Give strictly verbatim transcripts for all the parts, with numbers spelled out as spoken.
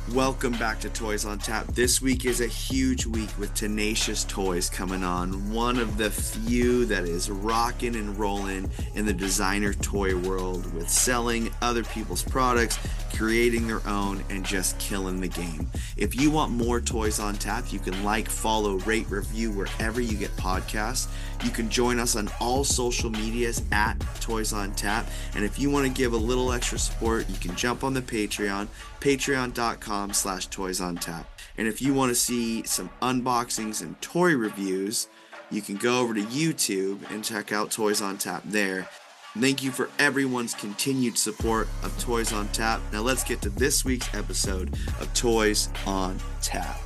Welcome back to Toys on Tap. This week is a huge week with Tenacious Toys coming on. One of the few that is rocking and rolling in the designer toy world with selling other people's products, creating their own, and just killing the game. If you want more Toys on Tap, you can like, follow, rate, review wherever you get podcasts. You can join us on all social medias at Toys on Tap. And if you want to give a little extra support, you can jump on the Patreon, patreon.com slash Toys on Tap. And if you want to see some unboxings and toy reviews, you can go over to YouTube and check out Toys on Tap there. Thank you for everyone's continued support of Toys on Tap. Now let's get to this week's episode of Toys on Tap.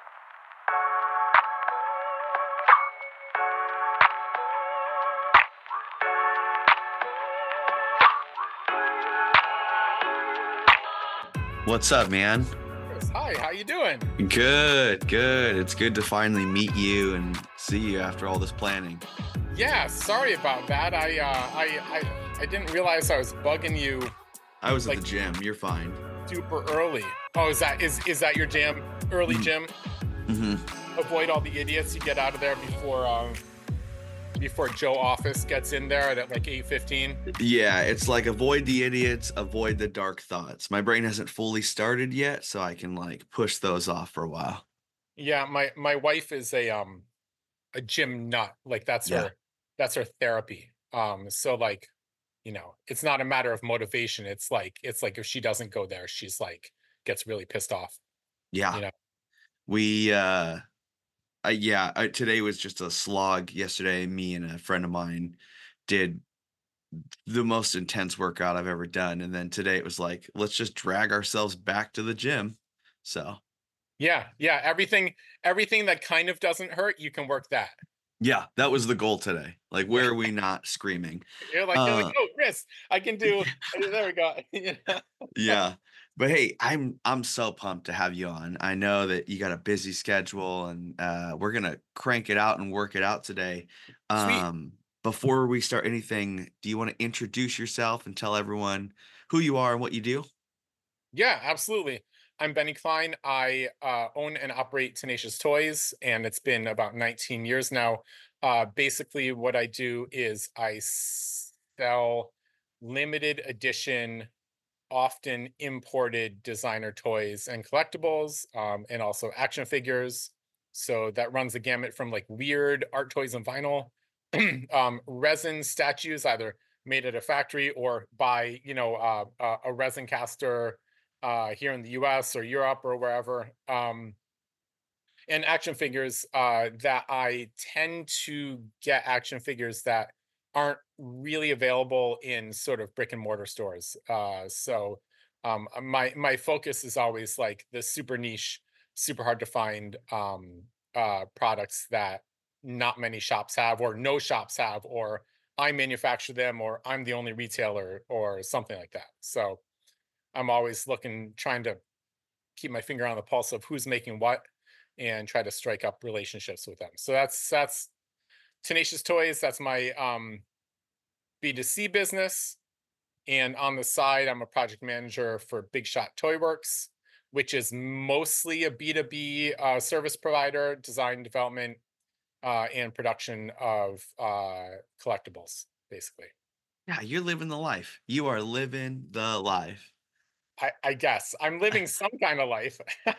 What's up, man? Hi, how you doing? Good, good. It's good to finally meet you and see you after all this planning. Yeah, sorry about that. I uh, I, I I didn't realize I was bugging you. I was like, at the gym. You're fine. Super early. Oh, is that is is that your jam? Early Mm-hmm. gym. Mm-hmm. Avoid all the idiots. You get out of there before um before Joe Office gets in there at like eight fifteen. Yeah, it's like avoid the idiots, avoid the dark thoughts. My brain hasn't fully started yet, so I can like push those off for a while. Yeah, my my wife is a um a gym nut. Like that's Yeah. her that's her therapy. Um, so like, you know, it's not a matter of motivation. It's like it's like if she doesn't go there, she's like gets really pissed off. Yeah. You know. We uh I, yeah, I, today was just a slog. Yesterday, me and a friend of mine did the most intense workout I've ever done. And then today it was like, let's just drag ourselves back to the gym. So, Yeah, yeah. Everything, everything that kind of doesn't hurt, you can work that. yeah, that was the goal today. Like, where are we not screaming? You're like, you're Uh, like, oh, Chris, I can do. There we go. You know? yeah. But hey, I'm I'm so pumped to have you on. I know that you got a busy schedule and uh we're gonna crank it out and work it out today. Sweet. Um, before we start anything, do you want to introduce yourself and tell everyone who you are and what you do? Yeah, absolutely. I'm Benny Klein. I uh, own and operate Tenacious Toys, and it's been about nineteen years now. Uh, basically, what I do is I sell limited edition, often imported designer toys and collectibles, um, and also action figures. So that runs the gamut from like weird art toys and vinyl, um, resin statues, either made at a factory or by, you know, uh, uh, a resin caster uh, here in the U S or Europe or wherever. Um, and action figures uh, that I tend to get action figures that aren't really available in sort of brick and mortar stores. Uh, so um, uh, my my focus is always like the super niche, super hard to find um, uh, products that not many shops have, or no shops have, or I manufacture them, or I'm the only retailer, or something like that. So I'm always looking, trying to keep my finger on the pulse of who's making what and try to strike up relationships with them. So that's that's Tenacious Toys. That's my um, B two C business. And on the side, I'm a project manager for Big Shot Toy Works, which is mostly a B two B uh, service provider, design, development, uh, and production of uh, collectibles, basically. Yeah, you're living the life. You are living the life. I, I guess I'm living some kind of life.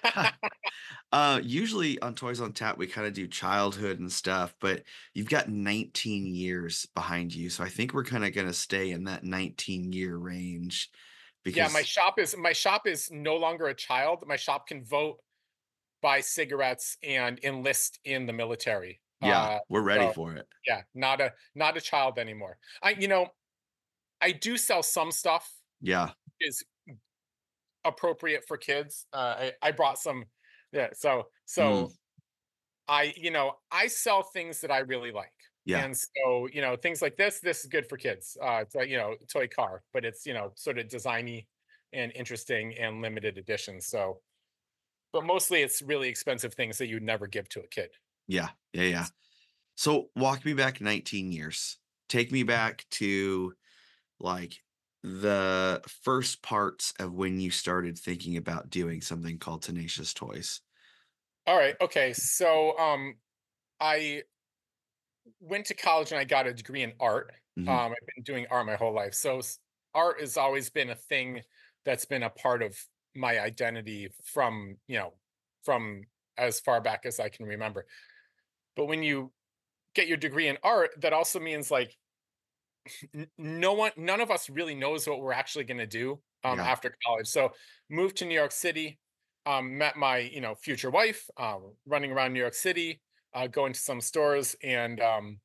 Uh, usually on Toys on Tap, we kind of do childhood and stuff, but you've got nineteen years behind you. So I think we're kind of going to stay in that nineteen year range Yeah, my because, shop is my shop is no longer a child. My shop can vote, buy cigarettes, and enlist in the military. yeah, Uh, we're ready so for it. yeah, not a not a child anymore. I you know I do sell some stuff Yeah. is appropriate for kids. Uh, I I brought some. Yeah, so Mm, so I you know I sell things that I really like. yeah. And so, you know, things like this, this is good for kids. Uh, it's like, you know, toy car, but it's, you know, sort of designy and interesting and limited edition. So, but mostly it's really expensive things that you'd never give to a kid. Yeah. Yeah. Yeah. So walk me back nineteen years. Take me back to like the first parts of when you started thinking about doing something called Tenacious Toys? All right. Okay. So um I went to college and I got a degree in art. Mhm. Um, I've been doing art my whole life. So s- art has always been a thing that's been a part of my identity from, you know, from as far back as I can remember. But when you get your degree in art, that also means like n- no one, none of us really knows what we're actually going to do um, Yeah. after college. So moved to New York City, um, met my, you know, future wife, um, running around New York City, uh, going to some stores and, um,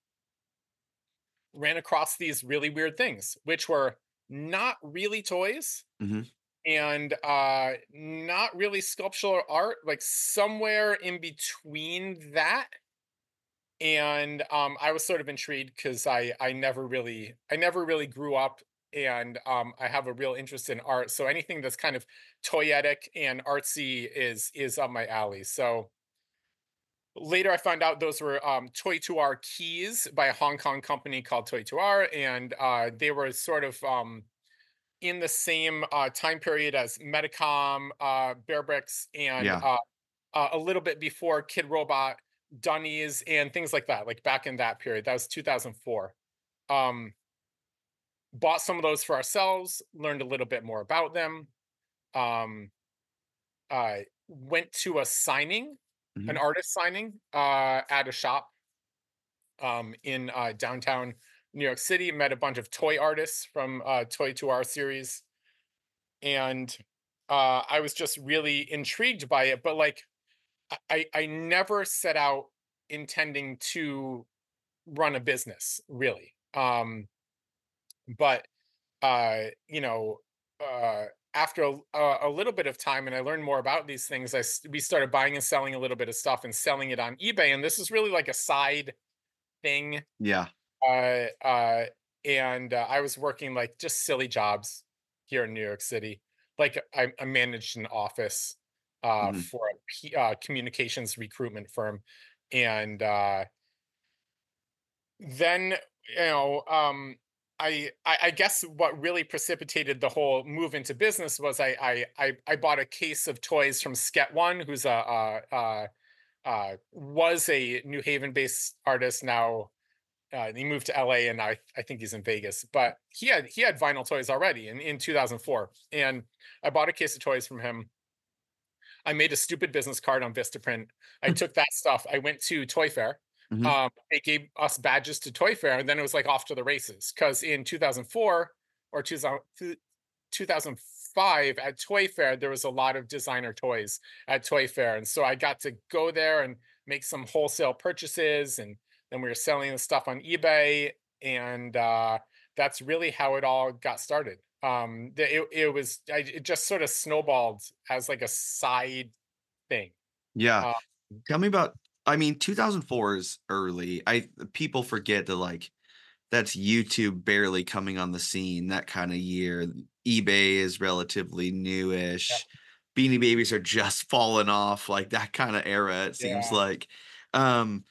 ran across these really weird things, which were not really toys Mhm. and uh not really sculptural art, like somewhere in between that. And um I was sort of intrigued because I I never really I never really grew up, and um I have a real interest in art. So anything that's kind of toyetic and artsy is is up my alley. So later, I found out those were um, Toy to R keys by a Hong Kong company called Toy to R, and uh, they were sort of um, in the same uh, time period as Metacom, uh, Bear Bricks, and Yeah. uh, uh, a little bit before Kid Robot, Dunnies, and things like that. Like back in that period, that was two thousand four. Um, Bought some of those for ourselves, learned a little bit more about them. Um, uh, Went to a signing, an Mhm. artist signing uh, at a shop um, in uh, downtown New York City. Met a bunch of toy artists from uh, Toy to Our series, and uh, I was just really intrigued by it. But like, I I I never set out intending to run a business, really. Um, but uh, you know, uh, after a, a a little bit of time, and I learned more about these things, I s- we started buying and selling a little bit of stuff and selling it on eBay. And this is really like a side thing. Yeah. Uh, uh, and uh, I was working like just silly jobs here in New York City. Like I, I managed an office uh, Mhm. for a P, uh, communications recruitment firm, and uh, then you know, um, I, I I guess what really precipitated the whole move into business was I I I, I bought a case of toys from Sket One, who's a, uh uh uh, was a New Haven based artist. Now uh, he moved to L A, and I I think he's in Vegas. But he had he had vinyl toys already in, in two thousand four, and I bought a case of toys from him. I made a stupid business card on Vistaprint. I took that stuff. I went to Toy Fair. Mhm. Um, they gave us badges to Toy Fair, and then it was like off to the races. Because in two thousand four or two thousand, two thousand five at Toy Fair, there was a lot of designer toys at Toy Fair, and so I got to go there and make some wholesale purchases, and then we were selling the stuff on eBay, and uh, that's really how it all got started. Um, the, it it was I, it just sort of snowballed as like a side thing. Yeah. Uh, Tell me about I mean, two thousand four is early. I People forget that, like, that's YouTube barely coming on the scene, that kinda year. eBay is relatively yeah, newish. Beanie Babies are just falling off, like, that kinda era, it seems yeah. like. Um,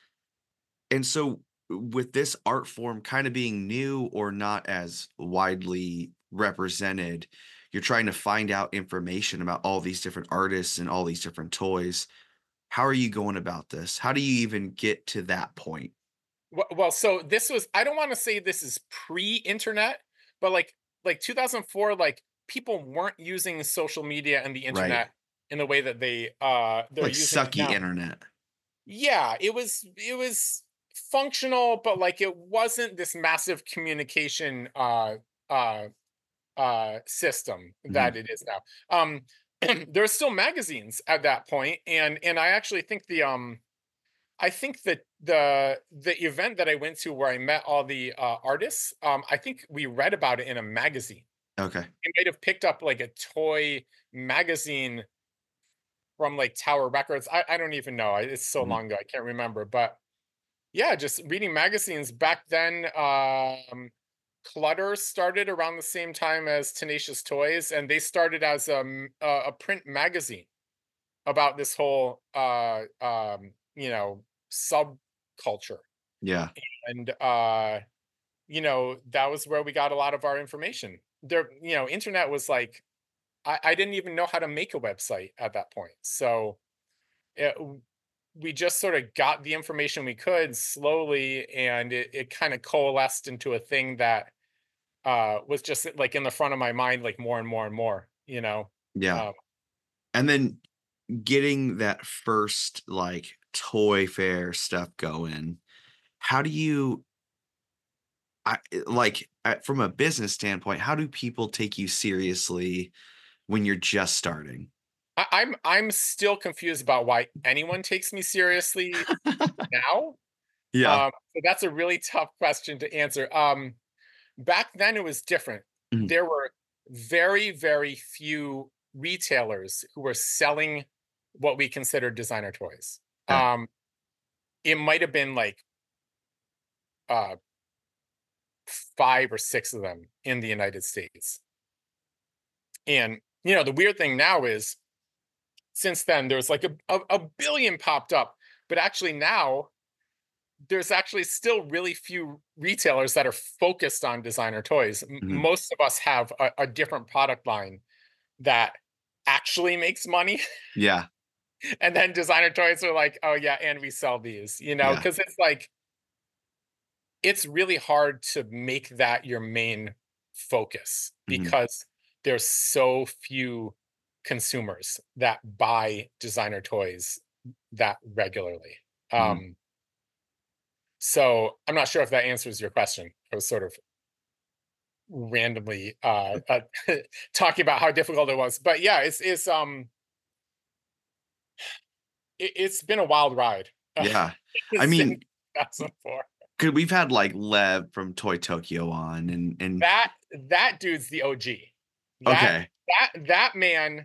and so with this art form kinda being new or not as widely represented, you're trying to find out information about all these different artists and all these different toys. How are you going about this? How do you even get to that point? Well, well, so this was I don't want to say this is pre-internet, but like like two thousand four, like people weren't using social media and the Right. internet in the way that they uh they're Like using it sucky now. internet. Yeah, it was it was functional, but like it wasn't this massive communication uh uh uh system that Mhm. it is now. Um there's still magazines at that point, and and I actually think the um I think that the the event that I went to where I met all the uh, artists, um, I think we read about it in a magazine. Okay. I might have picked up like a toy magazine from like Tower Records. I, I don't even know. I- It's so Mhm. long ago, I can't remember. But yeah, just reading magazines back then. Um, Clutter started around the same time as Tenacious Toys, and they started as a m- a, a print magazine about this whole uh, um, you know subculture. Yeah. And uh you know that was where we got a lot of our information. there, you know, internet was like, I, I didn't even know how to make a website at that point. So it, we just sort of got the information we could slowly, and it, it kind of coalesced into a thing that uh was just like in the front of my mind, like more and more and more, you know. Yeah. um And then getting that first like toy fair stuff going, how do you I like uh, from a business standpoint, how do people take you seriously when you're just starting? I, i'm i'm still confused about why anyone takes me seriously now. Yeah. um so that's a really tough question to answer. Um back then it was different. Mhm. There were very, very few retailers who were selling what we consider designer toys. Okay. Um, it might have been like uh, five or six of them in the United States. And you know, the weird thing now is, since then there's like a, a, a billion popped up, but actually now there's actually still really few retailers that are focused on designer toys. M- Mhm. most of us have a, a different product line that actually makes money. Yeah. And then designer toys are like, oh yeah, and we sell these, you know, Yeah. because it's like, it's really hard to make that your main focus Mhm. because there's so few consumers that buy designer toys that regularly. Mhm. Um, so I'm not sure if that answers your question. I was sort of randomly uh, uh talking about how difficult it was, but yeah, it's it's um it, it's been a wild ride. Yeah. I Since mean, two thousand four. 'cause we've had like Lev from Toy Tokyo on and and That that dude's the O G. That okay. that that man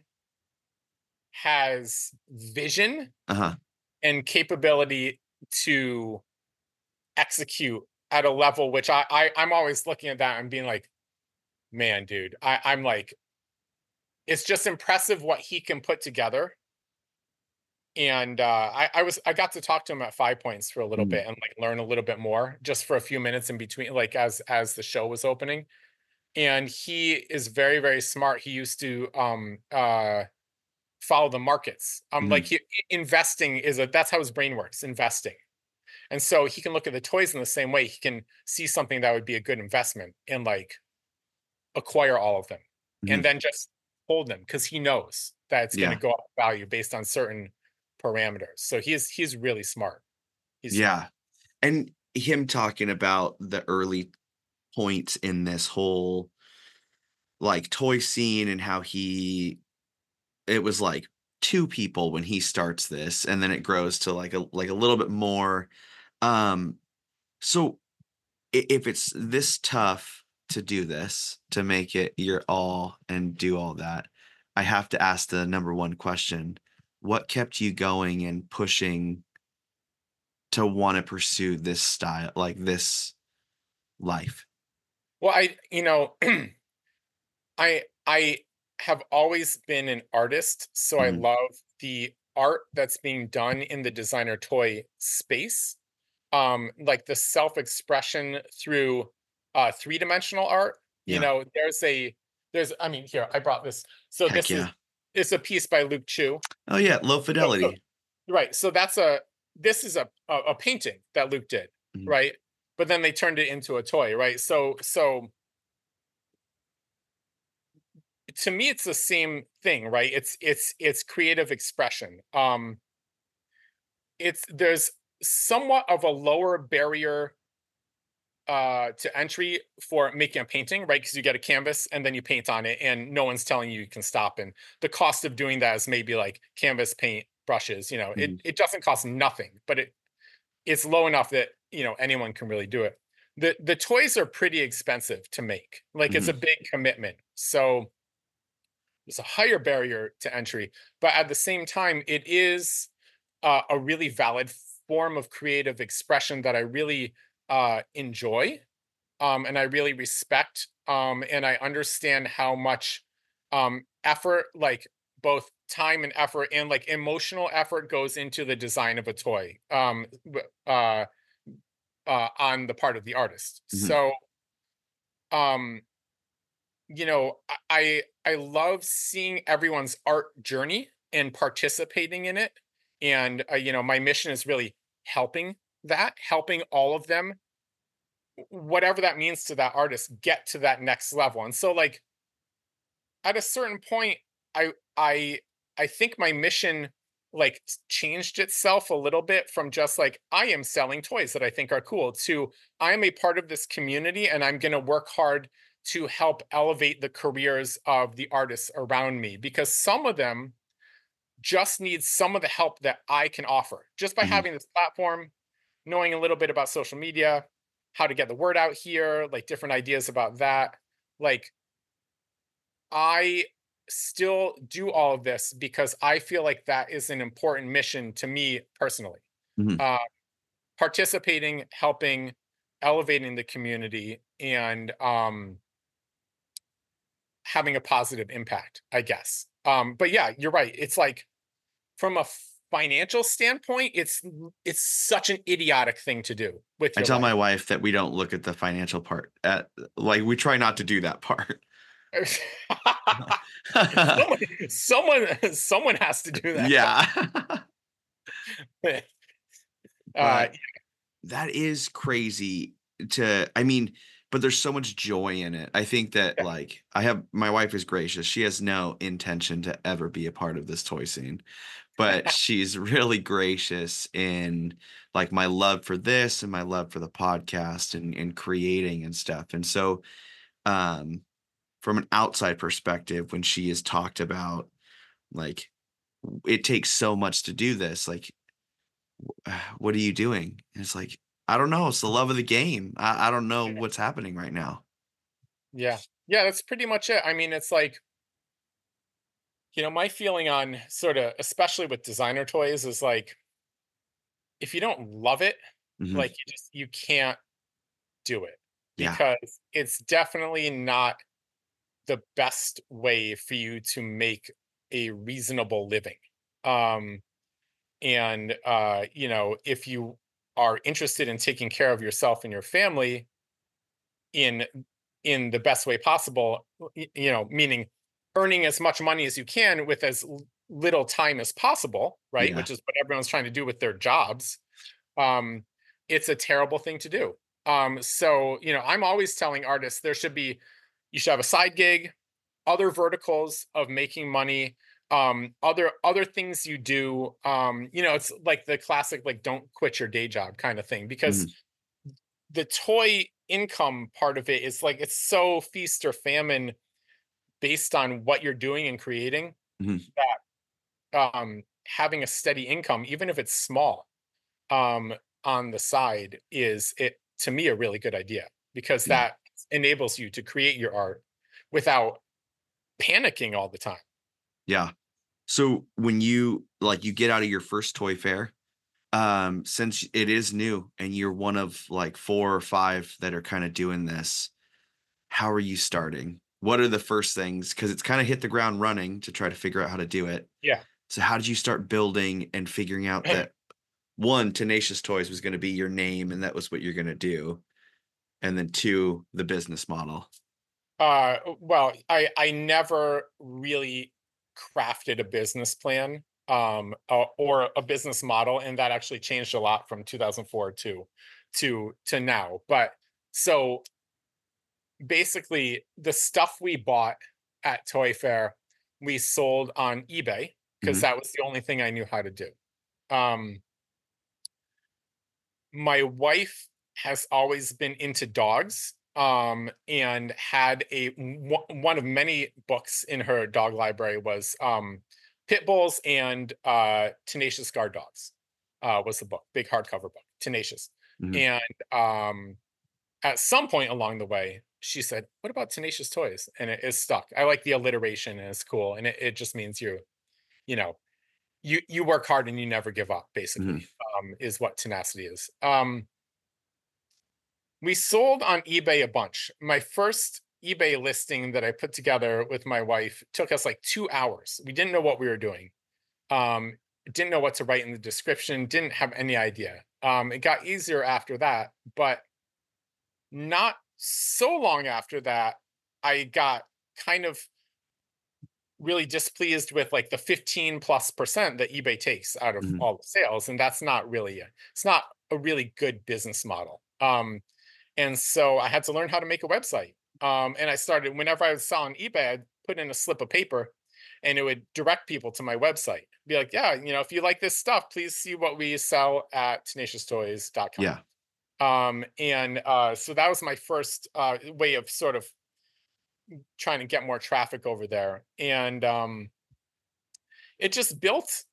has vision Uh-huh. and capability to execute at a level which I, I I'm always looking at that and being like, man, dude, I, I'm like, it's just impressive what he can put together. And uh, I, I was I got to talk to him at Five Points for a little Mhm. bit and like learn a little bit more just for a few minutes in between, like as as the show was opening. And he is very, very smart. He used to um uh follow the markets. Um like Mhm. he, investing is a that's how his brain works, investing. And so he can look at the toys in the same way. He can see something that would be a good investment and like acquire all of them and Mhm. then just hold them because he knows that it's going to Yeah. go up in value based on certain parameters. So he's he's really smart. He's smart. Yeah. And him talking about the early points in this whole like toy scene and how he it was like two people when he starts this and then it grows to like a like a little bit more. Um so i- if it's this tough to do this, to make it your all and do all that, I have to ask the number one question. What kept you going and pushing to want to pursue this style, like this life? Well, I you know, I I have always been an artist, so I Mhm. love the art that's being done in the designer toy space. Um, like the self-expression through uh three-dimensional art. You Yeah. know, there's a there's I mean, here, I brought this. So Heck this is yeah. it's a piece by Luke Chu. Oh yeah, low So, so fidelity. right. So that's a this is a, a a painting that Luke did, Mhm. right? But then they turned it into a toy, right? So so to me it's the same thing, right? It's it's it's creative expression. Um it's there's somewhat of a lower barrier uh to entry for making a painting, right? Because you get a canvas and then you paint on it and no one's telling you you can stop. And the cost of doing that is maybe like canvas, paint, brushes, you know, it Mhm. it doesn't cost nothing, but it it's low enough that, you know, anyone can really do it. The the toys are pretty expensive to make. Like it's Mhm. a big commitment. So there's a higher barrier to entry, but at the same time, it is uh, a really valid form of creative expression that I really uh, enjoy, um, and I really respect, um, and I understand how much um, effort, like both time and effort, and like emotional effort, goes into the design of a toy, um, w- uh, uh, on the part of the artist. Mhm. So, um, you know, I I love seeing everyone's art journey and participating in it. And uh, you know, my mission is really helping that, helping all of them, whatever that means to that artist, get to that next level. And so like at a certain point, I I I think my mission like s- changed itself a little bit from just like I am selling toys that I think are cool to I am a part of this community and I'm going to work hard to help elevate the careers of the artists around me because some of them just need some of the help that I can offer just by Mhm. having this platform, knowing a little bit about social media, how to get the word out here, like different ideas about that. Like I still do all of this because I feel like that is an important mission to me personally. Mhm. Uh, Participating, helping, elevating the community, and um, having a positive impact, I guess. Um, but yeah, you're right. It's like from a financial standpoint, it's it's such an idiotic thing to do with I your tell life. my wife that we don't look at the financial part. At like we try not to do that part. someone, someone, someone has to do that. Yeah. uh, But that is crazy to I mean, but there's so much joy in it. I think that yeah, like I have my wife is gracious. She has no intention to ever be a part of this toy scene, but she's really gracious in like my love for this and my love for the podcast and and creating and stuff. And so um from an outside perspective when she has talked about like it takes so much to do this, like what are you doing? And it's like, I don't know. It's the love of the game. I, I don't know what's happening right now. yeah, yeah. That's pretty much it. I mean, it's like you know, my feeling on sort of, especially with designer toys, is like if you don't love it, Hmm. like you just you can't do it Yeah. because it's definitely not the best way for you to make a reasonable living. Um, and uh, you know, if you are interested in taking care of yourself and your family in in the best way possible, y- you know, meaning earning as much money as you can with as l- little time as possible, right? Yeah. Which is what everyone's trying to do with their jobs. Um, it's a terrible thing to do. Um, so, you know, I'm always telling artists there should be, you should have a side gig, other verticals of making money, um, other other things you do. Um, you know, it's like the classic, like don't quit your day job kind of thing, because Hmm. the toy income part of it is like it's so feast or famine based on what you're doing and creating Hmm. that um having a steady income, even if it's small, um on the side is it to me a really good idea because Yeah. that enables you to create your art without panicking all the time. Yeah. So when you like you get out of your first toy fair, um, since it is new and you're one of like four or five that are kind of doing this, how are you starting? What are the first things? Because it's kind of hit the ground running to try to figure out how to do it. Yeah. So how did you start building and figuring out that one, Tenacious Toys was going to be your name and that was what you're going to do, and then two, the business model? Uh, well, I I never really crafted a business plan, um, uh, or a business model, and that actually changed a lot from two thousand four to to to now. But so basically, the stuff we bought at Toy Fair, we sold on eBay because Mhm. that was the only thing I knew how to do. Um, my wife has always been into dogs, um and had a one one of many books in her dog library was um pit bulls and uh tenacious guard dogs, uh was the book, big hardcover book, tenacious. Mhm. And um at some point along the way she said, what about tenacious toys? And it is stuck. I like the alliteration and it's cool, and it, it just means you you know you you work hard and you never give up, basically. Mhm. Um is what tenacity is. Um we sold on eBay a bunch. My first eBay listing that I put together with my wife took us like two hours. We didn't know what we were doing. Um, didn't know what to write in the description, didn't have any idea. Um, it got easier after that, but not so long after that, I got kind of really displeased with like the fifteen plus percent that eBay takes out of Mhm. all the sales. And that's not really, a, it's not a really good business model. Um, and so I had to learn how to make a website. Um, and I started, whenever I was selling eBay, I'd put in a slip of paper and it would direct people to my website. Be like, yeah, you know, if you like this stuff, please see what we sell at tenacious toys dot com. Yeah. Um, and uh, so that was my first uh, way of sort of trying to get more traffic over there. And um, it just built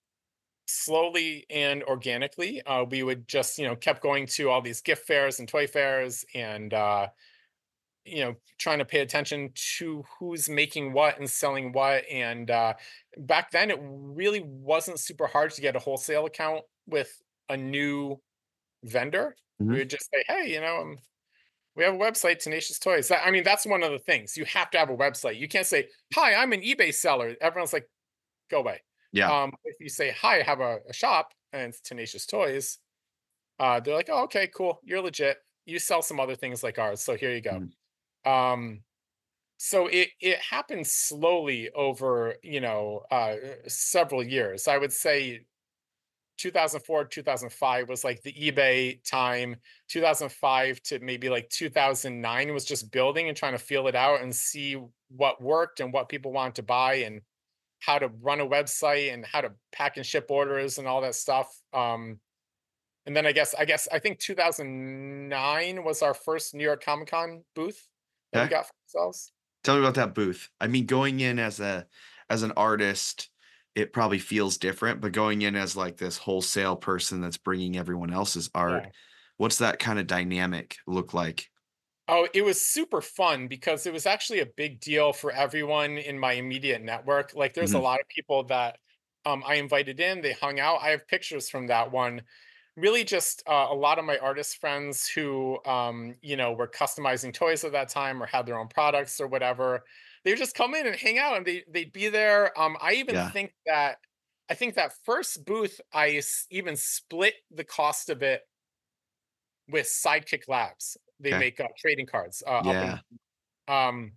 slowly and organically. Uh, we would just, you know, kept going to all these gift fairs and toy fairs and, uh, you know, trying to pay attention to who's making what and selling what. And uh, back then, it really wasn't super hard to get a wholesale account with a new vendor. We Mhm. would just say, hey, you know, um, we have a website, Tenacious Toys. That- I mean, that's one of the things. You have to have a website. You can't say, hi, I'm an eBay seller. Everyone's like, go away. Yeah. Um, if you say, hi, I have a, a shop and it's Tenacious Toys, uh, they're like, oh, okay, cool. You're legit. You sell some other things like ours. So here you go. Mhm. Um, so it it happened slowly over, you know, uh, several years. I would say two thousand four, two thousand five was like the eBay time. two thousand five to maybe like two thousand nine was just building and trying to feel it out and see what worked and what people wanted to buy and how to run a website and how to pack and ship orders and all that stuff. Um, and then I guess I guess I think two thousand nine was our first New York Comic Con booth that we Okay. got for ourselves. Tell me about that booth. I mean, going in as a as an artist, it probably feels different, but going in as like this wholesale person that's bringing everyone else's art, Yeah. what's that kind of dynamic look like? Oh, it was super fun because it was actually a big deal for everyone in my immediate network. Like there's a Mhm. lot of people that um, I invited in, they hung out. I have pictures from that one. Really just uh, a lot of my artist friends who um, you know, were customizing toys at that time or had their own products or whatever. They would just come in and hang out and they they'd be there. Um, I even Yeah. think that I think that first booth I s- even split the cost of it with Sidekick Labs. They Okay. make uh, trading cards uh, up in Yeah. um,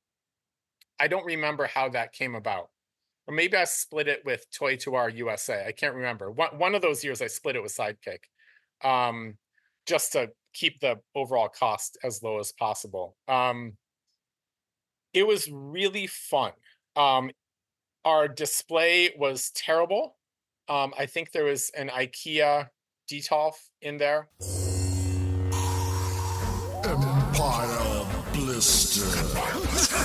I don't remember how that came about. Or maybe I split it with Toy to Our U S A. I can't remember. One one of those years I split it with Sidekick. Um, just to keep the overall cost as low as possible. Um, it was really fun. Um, our display was terrible. Um, I think there was an IKEA Detolf in there. Empire Blister.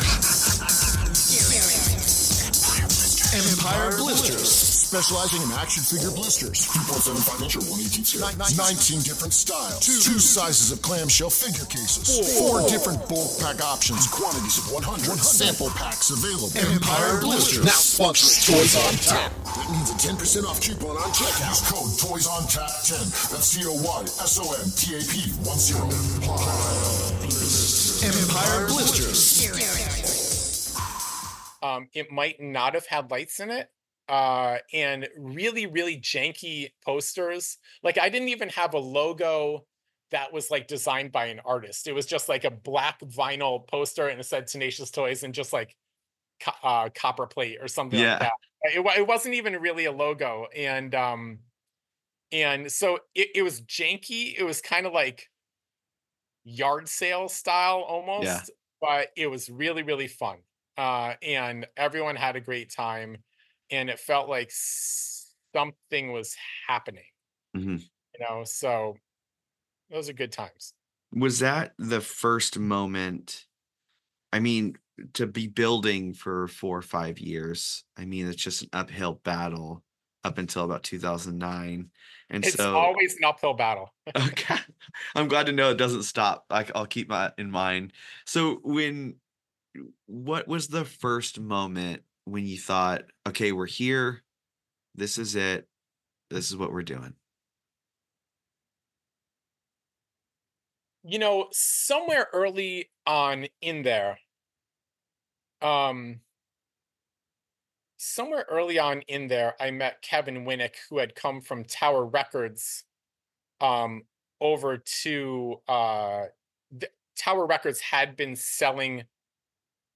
Empire Blisters, specializing in action figure blisters. two point seven five inch or one eighteen nineteen different styles. Two, two sizes of clamshell figure cases. Four, Four different bulk pack options. Quantities of one hundred. Sample packs available. Empire Blisters. Now sponsoring Toys on Tap. That means a ten percent off coupon on checkout. Use code Toys on Tap ten. That's C O Y S O N T A P one zero. Empire Blisters. Empire Blisters. Um, it might not have had lights in it. Uh, and really, really janky posters. Like I didn't even have a logo that was like designed by an artist. It was just like a black vinyl poster and it said Tenacious Toys and just like co- uh, copper plate or something like Yeah. that. It, wa- it wasn't even really a logo. And um, and so it, it was janky. It was kind of like yard sale style Yeah. almost, but it was really, really fun. Uh, and everyone had a great time, and it felt like something was happening, Mhm. you know. So those are good times. Was that the first moment? I mean, to be building for four or five years, I mean, it's just an uphill battle up until about two thousand nine. And It's so, always an uphill battle. okay, I'm glad to know it doesn't stop. I, I'll keep that in mind. So, when, what was the first moment when you thought, okay, we're here, this is it, this is what we're doing? You know, somewhere early on in there, um, somewhere early on in there, I met Kevin Winnick, who had come from Tower Records um, over to uh, the, Tower Records had been selling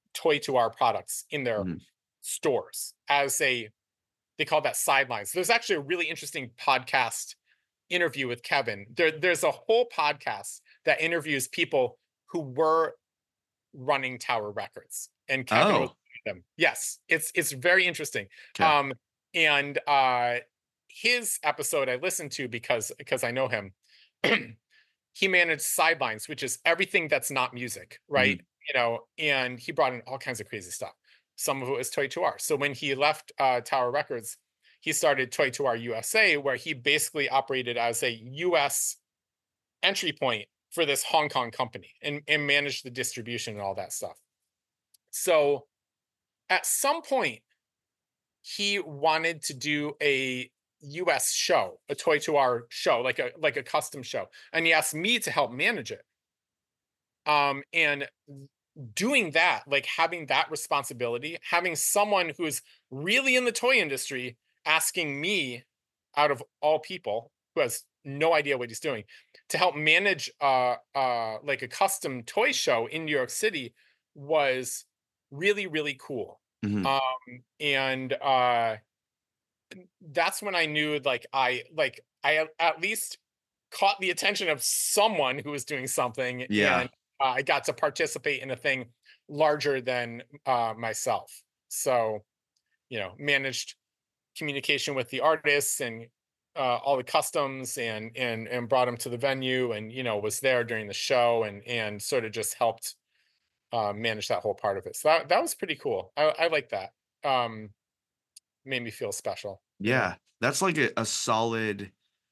Toy to Our products in their Mhm. stores as a, they call that sidelines. There's actually a really interesting podcast interview with Kevin. There, there's a whole podcast that interviews people who were running Tower Records, and Kevin was Oh, one of them. Yes, it's it's very interesting. okay. Um, and uh, his episode I listened to because because I know him. He managed sidelines, which is everything that's not music, right? Mhm. You know, and he brought in all kinds of crazy stuff. Some of it was Toy to Our. So when he left uh, Tower Records, he started Toy to Our U S A, where he basically operated as a U S entry point for this Hong Kong company and, and managed the distribution and all that stuff. So at some point, he wanted to do a U S show, a Toy to Our show, like a like a custom show, and he asked me to help manage it. Um, and doing that, like having that responsibility, having someone who's really in the toy industry asking me, out of all people, who has no idea what he's doing, to help manage uh uh like a custom toy show in New York City was really, really cool. Mhm. Um, and uh that's when I knew like I like I at at least caught the attention of someone who was doing something, Yeah. and uh, I got to participate in a thing larger than uh, myself. So, you know, managed communication with the artists and uh, all the customs, and and and brought them to the venue, and you know was there during the show, and and sort of just helped uh, manage that whole part of it. So that that was pretty cool. I, I like that. Um, made me feel special. You know. Yeah. That's like a, a solid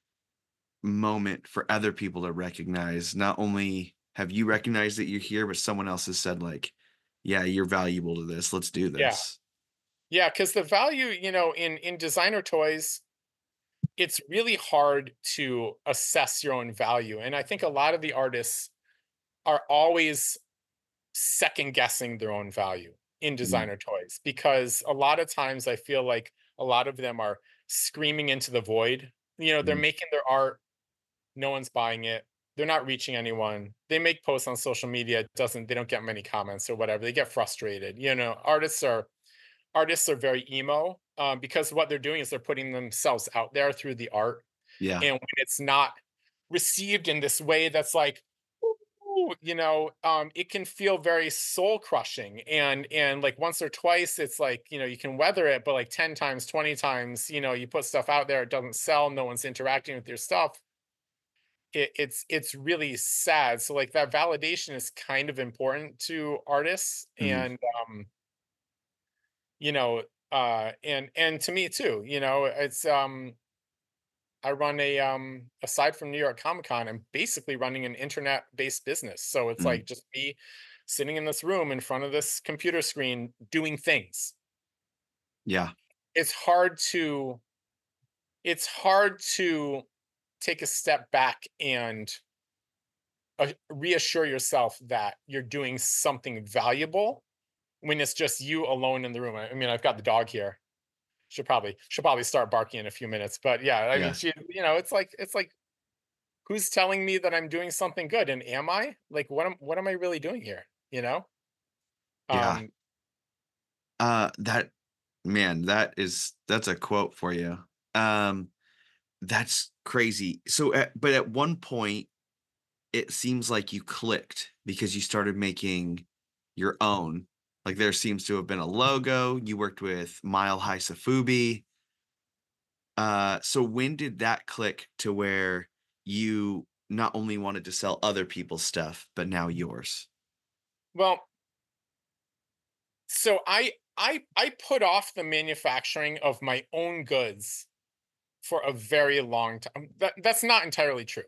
moment for other people to recognize. Not only have you recognized that you're here, but someone else has said, like, yeah, you're valuable to this. Let's do Yeah. this. Yeah, because the value, you know, in in designer toys, it's really hard to assess your own value. And I think a lot of the artists are always second guessing their own value in Mhm. designer toys, because a lot of times I feel like a lot of them are screaming into the void. You know, they're Mhm. making their art, no one's buying it. They're not reaching anyone. They make posts on social media, it doesn't, they don't get many comments or whatever. They get frustrated. You know, artists are artists are very emo, um, because what they're doing is they're putting themselves out there through the art, Yeah. and when it's not received in this way that's like, "Ooh," you know, um, it can feel very soul crushing, and and like once or twice it's like, you know, you can weather it, but like ten times, twenty times, you know, you put stuff out there, it doesn't sell, no one's interacting with your stuff. It, it's it's really sad. So like that validation is kind of important to artists, Mhm. and um you know, uh and and to me too, you know, it's um I run a um aside from New York Comic Con, I'm basically running an internet based business. So it's Mhm. like just me sitting in this room in front of this computer screen doing things. Yeah. It's hard to it's hard to take a step back and uh, reassure yourself that you're doing something valuable when it's just you alone in the room. I I mean, I've got the dog here. She'll probably she'll probably start barking in a few minutes. But yeah, I mean, Yeah. she, you know, it's like it's like who's telling me that I'm doing something good, and am I? Like, what am what am I really doing here? You know? Yeah. Um, Uh, that man, that is that's a quote for you. Um, that's crazy. So, at, but at one point, it seems like you clicked because you started making your own. Like there seems to have been a logo. You worked with Mile High Safubi. Uh, so when did that click to where you not only wanted to sell other people's stuff, but now yours? well, so I I I put off the manufacturing of my own goods for a very long time. That, that's not entirely true.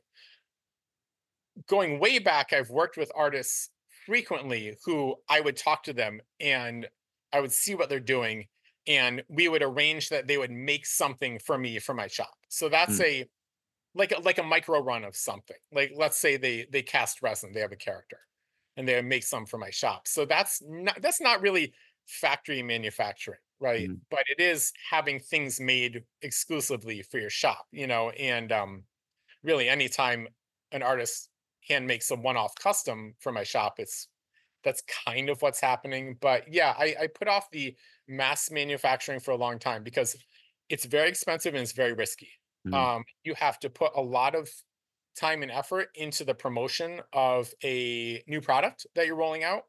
Going way back, I've worked with artists frequently who I would talk to them and I would see what they're doing, and we would arrange that they would make something for me for my shop. So that's Mm, a like a, like a micro run of something. Like let's say they they cast resin, they have a character, and they would make some for my shop. So that's not that's not really factory manufacturing, right? mm, But it is having things made exclusively for your shop, you know, and um really anytime an artist hand makes a one-off custom for my shop, it's that's kind of what's happening. But yeah, I, I put off the mass manufacturing for a long time because it's very expensive and it's very risky. Mhm. Um, you have to put a lot of time and effort into the promotion of a new product that you're rolling out,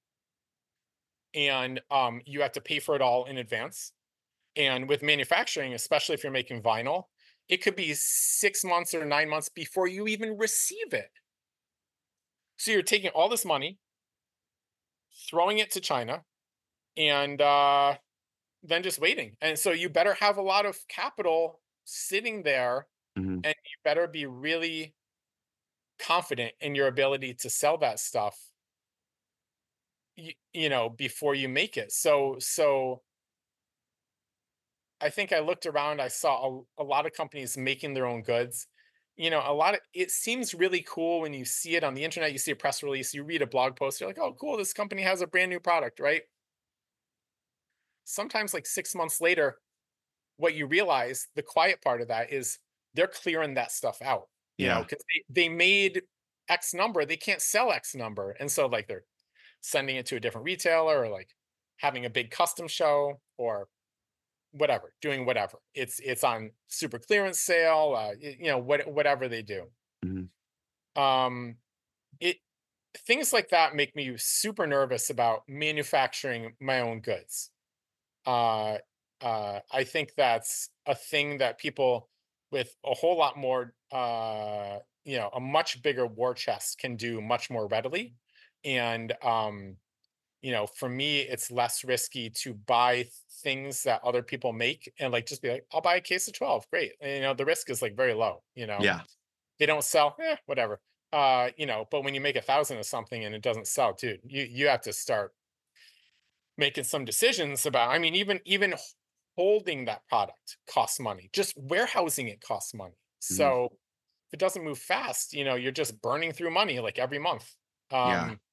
and um, you have to pay for it all in advance. And with manufacturing, especially if you're making vinyl, it could be six months or nine months before you even receive it. So you're taking all this money, throwing it to China, and uh, then just waiting. And so you better have a lot of capital sitting there, Mhm. and you better be really confident in your ability to sell that stuff, you, you know, before you make it. So, so I think I looked around, I saw a, a lot of companies making their own goods. You know, a lot of it seems really cool when you see it on the internet, you see a press release, you read a blog post, you're like, oh, cool, this company has a brand new product, right? Sometimes, like six months later, what you realize, the quiet part of that is they're clearing that stuff out, you know, Yeah. because they, they made X number, they can't sell X number. And so, like, they're sending it to a different retailer or like having a big custom show or whatever, doing whatever. It's it's on super clearance sale, uh, y- you know, what whatever they do. Mhm. Um, it Things like that make me super nervous about manufacturing my own goods. Uh, uh, I think that's a thing that people with a whole lot more, uh, you know, a much bigger war chest can do much more readily. And um, you know, for me, it's less risky to buy things that other people make and like just be like, I'll buy a case of twelve. Great. And, you know, the risk is like very low, you know, Yeah. they don't sell, eh, whatever. Uh, you know, but when you make a thousand of something and it doesn't sell, dude, you you have to start making some decisions about, I mean, even even h- holding that product costs money. Just warehousing it costs money. Mhm. So if it doesn't move fast, you know, you're just burning through money like every month. Yeah. Um,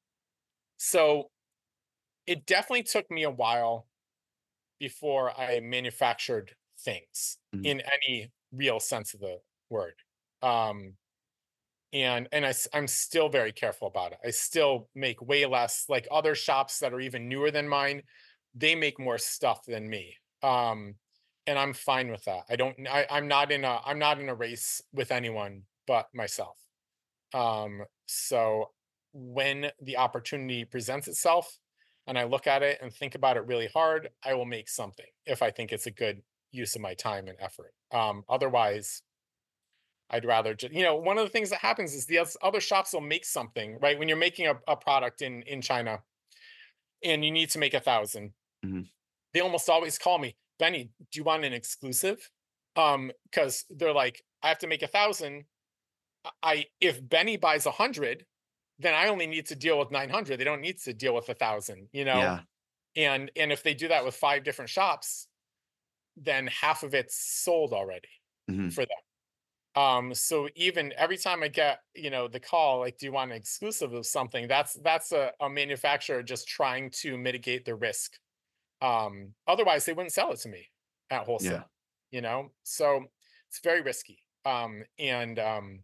so it definitely took me a while before I manufactured things Mhm. in any real sense of the word. Um, and and I, am still very careful about it. I still make way less. Like other shops that are even newer than mine, they make more stuff than me. Um, and I'm fine with that. I don't. I, I'm not in a. I'm not in a race with anyone but myself. Um, so when the opportunity presents itself and I look at it and think about it really hard, I will make something if I think it's a good use of my time and effort. Um, otherwise, I'd rather just, you know, one of the things that happens is the oth- other shops will make something, right? When you're making a, a product in in China and you need to make a thousand, Mhm. they almost always call me, Benny, do you want an exclusive? Um, because they're like, I have to make a thousand. I if Benny buys a hundred, then I only need to deal with nine hundred. They don't need to deal with a thousand, you know? Yeah. And and if they do that with five different shops, then half of it's sold already Mhm. for them. Um, so even every time I get, you know, the call, like, do you want an exclusive of something? That's that's a, a manufacturer just trying to mitigate the risk. Um, otherwise they wouldn't sell it to me at Yeah. wholesale, you know? So it's very risky. Um, and um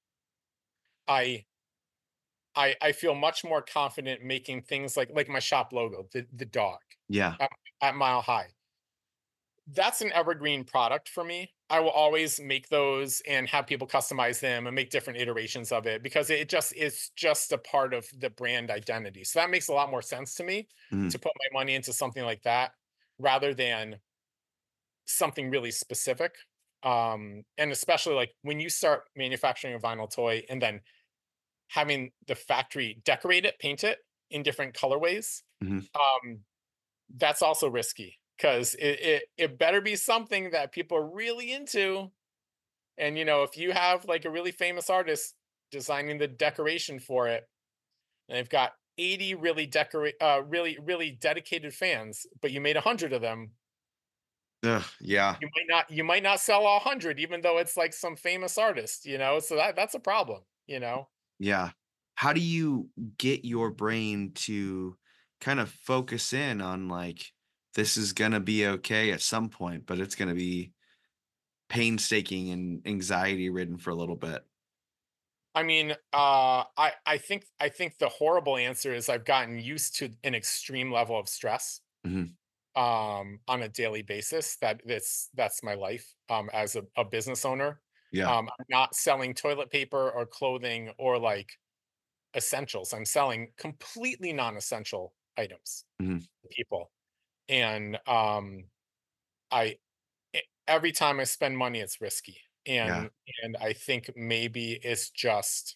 I I I feel much more confident making things like like my shop logo, the the dog Yeah. at, at Mile High. That's an evergreen product for me. I will always make those and have people customize them and make different iterations of it because it just is just a part of the brand identity. So that makes a lot more sense to me Mhm. to put my money into something like that rather than something really specific. Um, and especially like when you start manufacturing a vinyl toy and then having the factory decorate it, paint it in different colorways, Mhm. um, that's also risky because it, it it better be something that people are really into. And you know, if you have like a really famous artist designing the decoration for it, and they've got eighty really decorate, uh, really really dedicated fans, but you made a hundred of them, Ugh, yeah. you might not you might not sell a hundred, even though it's like some famous artist, you know. So that that's a problem, you know. Yeah. How do you get your brain to kind of focus in on like this is gonna be okay at some point, but it's gonna be painstaking and anxiety ridden for a little bit? I mean, uh, I I think I think the horrible answer is I've gotten used to an extreme level of stress Mhm. um, on a daily basis. That that's that's my life um, as a, a business owner. Yeah. Um, I'm not selling toilet paper or clothing or like essentials. I'm selling completely non-essential items Mhm. to people, and um, I e- every time I spend money, it's risky, Yeah. and and I think maybe it's just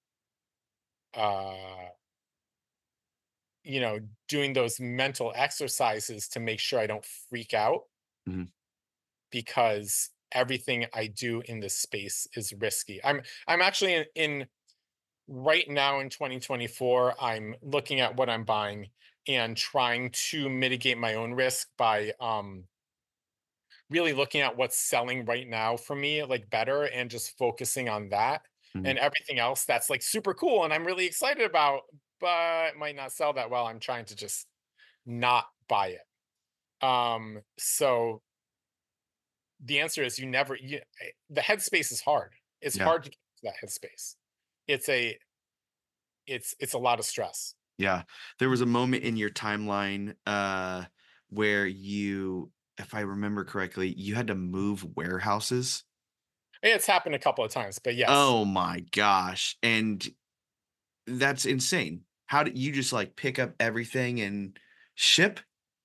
uh you know, doing those mental exercises to make sure I don't freak out Mhm. because everything I do in this space is risky. I'm I'm actually in, in right now in twenty twenty-four, I'm looking at what I'm buying and trying to mitigate my own risk by um really looking at what's selling right now for me like better and just focusing on that, Mhm. and everything else that's like super cool and I'm really excited about but might not sell that well. I'm trying to just not buy it. Um, so the answer is you never you, eh, the headspace is hard. It's Yeah. hard to get to that headspace. It's a it's it's a lot of stress. Yeah. There was a moment in your timeline uh where you, if I remember correctly, you had to move warehouses. It's happened a couple of times, but yes. Oh my gosh. And that's insane. How did you just like pick up everything and ship?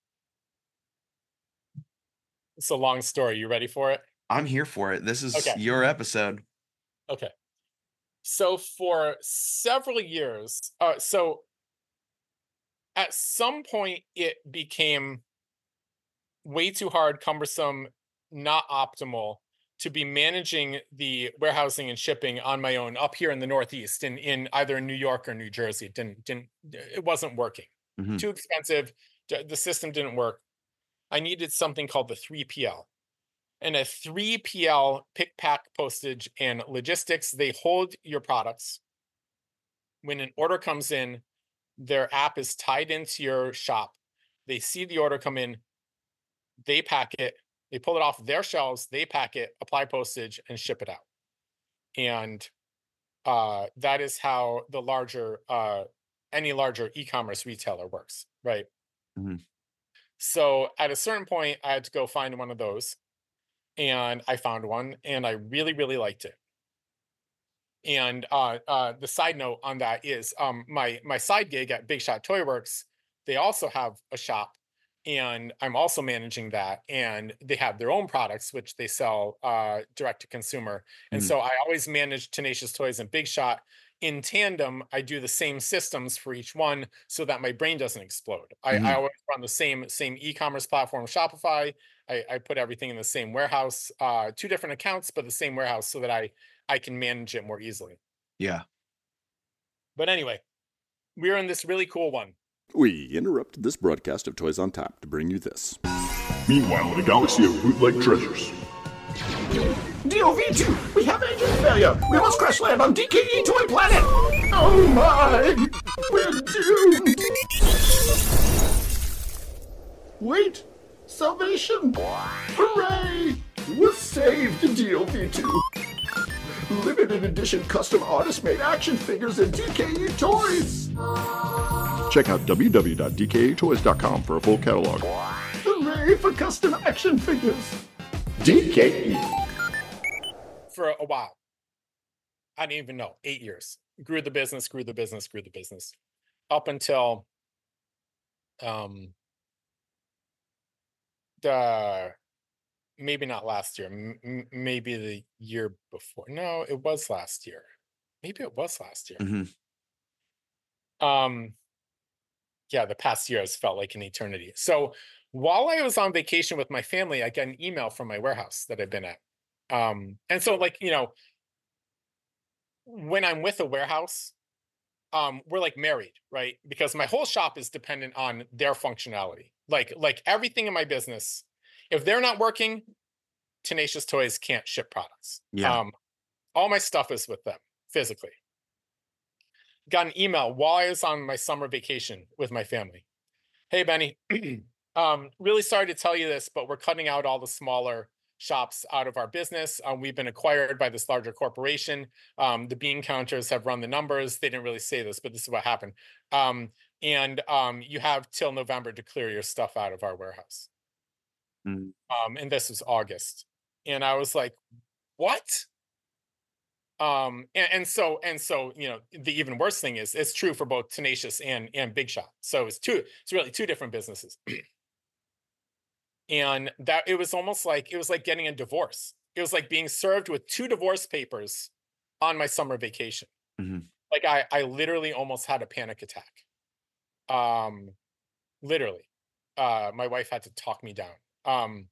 It's a long story. You ready for it? I'm here for it. This is Okay. your episode. Okay. So for several years, uh so at some point it became way too hard, cumbersome, not optimal to be managing the warehousing and shipping on my own up here in the Northeast in in either New York or New Jersey. It didn't didn't it wasn't working. Mhm. Too expensive. d- The system didn't work. I needed something called the three P L. And a three P L pick, pack, postage, and logistics, they hold your products. When an order comes in, their app is tied into your shop. They see the order come in, they pack it, they pull it off their shelves, they pack it, apply postage, and ship it out. And uh, that is how the larger, uh, any larger e-commerce retailer works, right? Mhm. So at a certain point, I had to go find one of those, and I found one, and I really, really liked it. And uh, uh, the side note on that is um, my my side gig at Big Shot Toy Works. They also have a shop, and I'm also managing that. And they have their own products, which they sell uh, direct to consumer. And Mhm. so I always manage Tenacious Toys and Big Shot in tandem. I do the same systems for each one, so that my brain doesn't explode. I, I Mhm. always run the same same e-commerce platform, Shopify. I, I put everything in the same warehouse, uh, two different accounts, but the same warehouse, so that I I can manage it more easily. Yeah. But anyway, we're in this really cool one. We interrupted this broadcast of Toys on Tap to bring you this. Meanwhile, in a galaxy of bootleg treasures. D O V two, we have engine failure. We must crash land on D K E Toy Planet. Oh my, we're doomed. Wait, salvation. Hooray, we're saved, D O V two. Limited edition custom artist-made action figures and D K E Toys. Check out w w w dot d k a toys dot com for a full catalog. Hooray for custom action figures. D K E. For a while. I didn't even know, eight years. Grew the business, grew the business, grew the business. Up until um the maybe not last year, m- m- maybe the year before. No, it was last year. Maybe it was last year. Mhm. Um yeah, the past year has felt like an eternity. So while I was on vacation with my family, I got an email from my warehouse that I've been at. Um, and so, like, you know, when I'm with a warehouse, um, we're like married, right? Because my whole shop is dependent on their functionality. Like, like everything in my business, if they're not working, Tenacious Toys can't ship products. Yeah. Um, all my stuff is with them physically. Got an email while I was on my summer vacation with my family. Hey, Benny, um, really sorry to tell you this, but we're cutting out all the smaller shops out of our business. Um, we've been acquired by this larger corporation. Um, the bean counters have run the numbers. They didn't really say this, but this is what happened. Um, and um, you have till November to clear your stuff out of our warehouse. Mm. Um, and this was August. And I was like, what? Um, and, and so, and so, you know, the even worse thing is it's true for both Tenacious and, and Big Shot. So it's two, it's really two different businesses. And that it was almost like, it was like getting a divorce. It was like being served with two divorce papers on my summer vacation. Mm-hmm. Like I, I literally almost had a panic attack. Um, literally, uh, my wife had to talk me down. Um,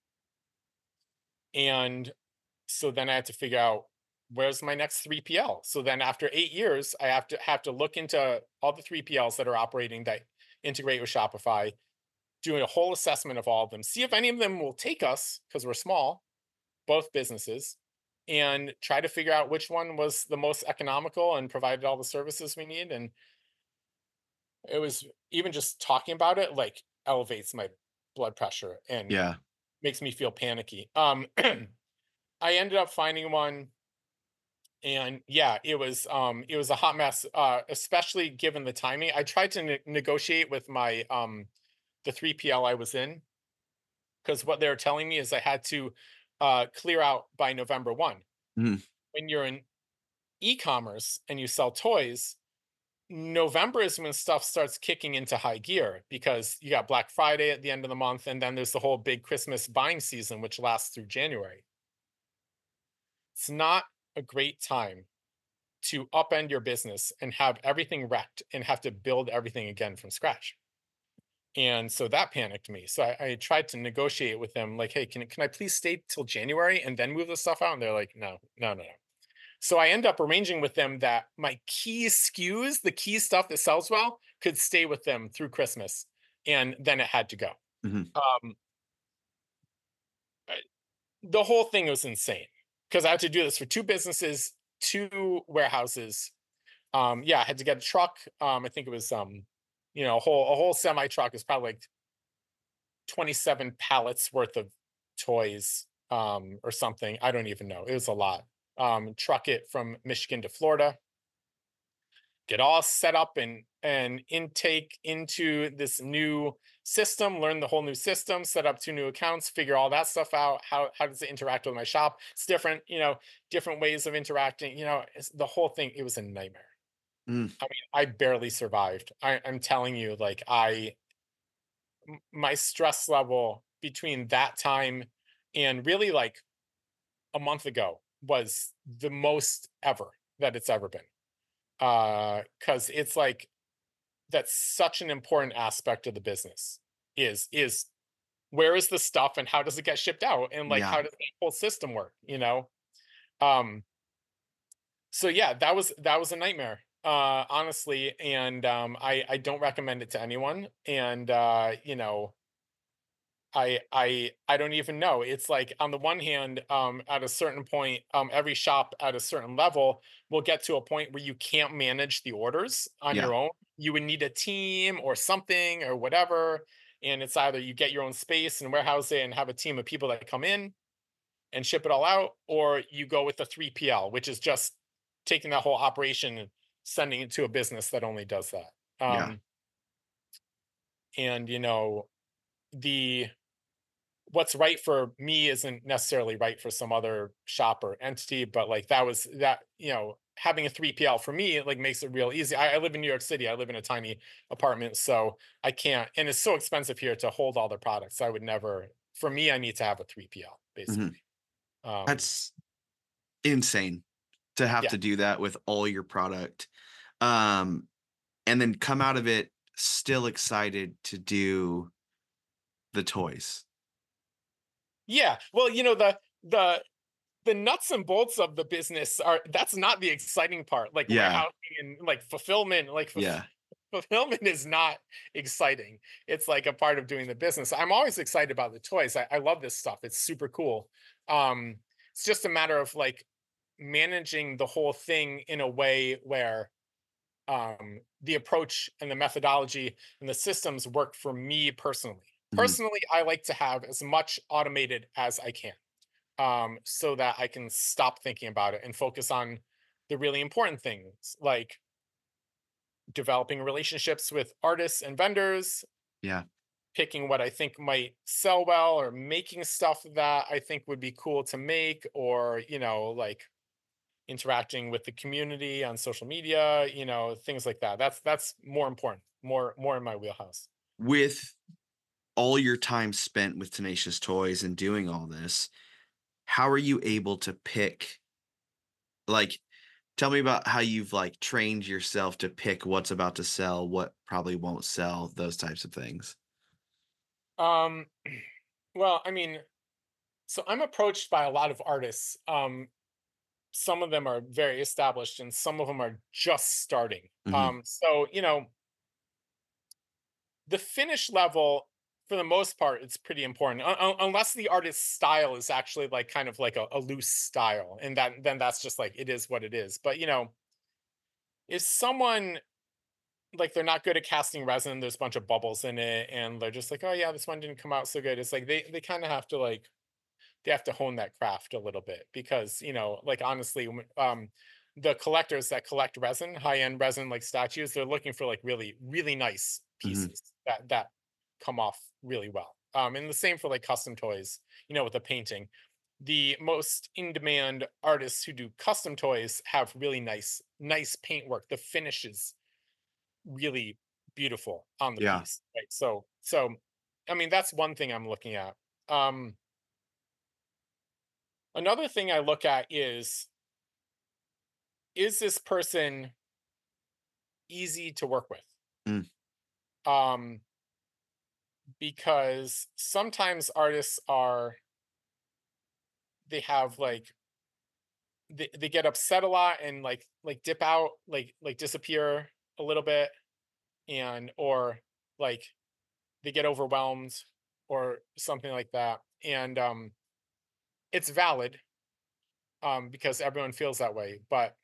and so then I had to figure out, where's my next three P L? So then after eight years, I have to have to look into all the three P Ls that are operating that integrate with Shopify, doing a whole assessment of all of them, see if any of them will take us, because we're small, both businesses, and try to figure out which one was the most economical and provided all the services we need. And it was, even just talking about it, like, elevates my blood pressure and Yeah. makes me feel panicky. Um, I ended up finding one, and yeah, it was um, it was a hot mess, uh, especially given the timing. I tried to ne- negotiate with my um, the three P L I was in, because what they were telling me is I had to uh, clear out by November first. Mhm. When you're in e-commerce and you sell toys, November is when stuff starts kicking into high gear, because you got Black Friday at the end of the month, and then there's the whole big Christmas buying season, which lasts through January. It's not a great time to upend your business and have everything wrecked and have to build everything again from scratch. And so that panicked me. So I, I tried to negotiate with them, like, hey, can, can I please stay till January and then move the stuff out? And they're like, no, no, no, no. So I end up arranging with them that my key S K Us, the key stuff that sells well, could stay with them through Christmas. And then it had to go. Mhm. Um, I- the whole thing was insane, because I had to do this for two businesses, two warehouses. Um, yeah, I had to get a truck. Um, I think it was, um, you know, a whole a whole semi truck is probably like twenty-seven pallets worth of toys, um, or something. I don't even know. It was a lot. Um, truck it from Michigan to Florida, get all set up and and intake into this new system, learn the whole new system, set up two new accounts, figure all that stuff out. How how does it interact with my shop? It's different, you know, different ways of interacting. You know, it's, the whole thing, it was a nightmare. Mm. I mean, I barely survived. I, I'm telling you, like, I m- my stress level between that time and really like a month ago was the most ever that it's ever been. Uh, because it's like, that's such an important aspect of the business, is is where is the stuff and how does it get shipped out, and like, Yeah. how does the whole system work, you know? Um, so yeah, that was that was a nightmare, uh, honestly, and um, I I don't recommend it to anyone. And uh, you know, I I I don't even know. It's like, on the one hand, um, at a certain point, um, every shop at a certain level will get to a point where you can't manage the orders on Yeah. your own. You would need a team or something or whatever. And it's either you get your own space and warehouse it and have a team of people that come in and ship it all out, or you go with the three P L, which is just taking that whole operation and sending it to a business that only does that. Yeah. Um, and you know, the what's right for me isn't necessarily right for some other shop or entity, but like, that was that, you know, having a three P L for me, it like makes it real easy. I, I live in New York City. I live in a tiny apartment, so I can't, and it's so expensive here to hold all their products. I would never, for me, I need to have a three P L basically. Um, That's insane to have Yeah. to do that with all your product. Um, and then come out of it still excited to do the toys. yeah. Well, you know, the, the, the nuts and bolts of the business are, that's not the exciting part. Like Yeah. warehousing and like fulfillment, like fulf- Yeah. fulfillment is not exciting. It's like a part of doing the business. I'm always excited about the toys. I, I love this stuff. It's super cool. Um, it's just a matter of like managing the whole thing in a way where um, the approach and the methodology and the systems work for me personally. Mhm. Personally, I like to have as much automated as I can. um, so that I can stop thinking about it and focus on the really important things, like developing relationships with artists and vendors, Yeah. picking what I think might sell well, or making stuff that I think would be cool to make, or, you know, like interacting with the community on social media, you know, things like that. That's that's more important, more more in my wheelhouse. With all your time spent with Tenacious Toys and doing all this, how are you able to pick, like, tell me about how you've like trained yourself to pick what's about to sell, what probably won't sell, those types of things. Um, well, I mean, so I'm approached by a lot of artists. Um, some of them are very established, and some of them are just starting. Mhm. Um, so you know, the finish level, for the most part, it's pretty important, un- un- unless the artist's style is actually like kind of like a, a loose style, and that then that's just like it is what it is. But you know, if someone like they're not good at casting resin, there's a bunch of bubbles in it, and they're just like, oh yeah, this one didn't come out so good. It's like they they kind of have to like they have to hone that craft a little bit, because you know, like honestly, when- um the collectors that collect resin, high end resin like statues, they're looking for like really really nice Mhm. pieces that that come off really well. Um and the same for like custom toys, you know, with the painting. The most in demand artists who do custom toys have really nice nice paintwork. The finish is really beautiful on the Yeah. piece, right? So so I mean, that's one thing I'm looking at. um Another thing I look at is is this person easy to work with? Mm. Um, because sometimes artists are they have like they, they get upset a lot and like like dip out, like like disappear a little bit, and or like they get overwhelmed or something like that. And um it's valid, um because everyone feels that way, but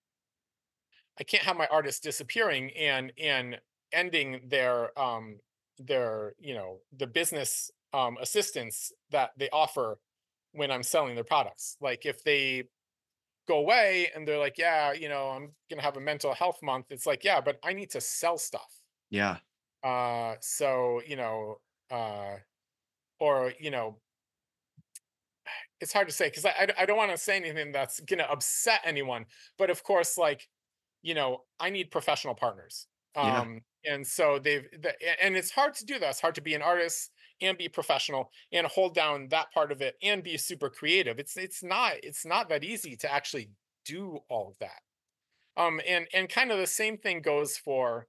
I can't have my artists disappearing and and ending their um their, you know, the business um assistance that they offer when I'm selling their products. Like if they go away and they're like, yeah, you know, I'm gonna have a mental health month. It's like, yeah, but I need to sell stuff. Yeah. Uh so, you know, uh or you know, it's hard to say because I, I I don't want to say anything that's gonna upset anyone. But of course, like, you know, I need professional partners. Yeah. Um, and so they've the, a- and it's hard to do that. It's hard to be an artist and be professional and hold down that part of it and be super creative. It's it's not it's not that easy to actually do all of that. Um, and and kind of the same thing goes for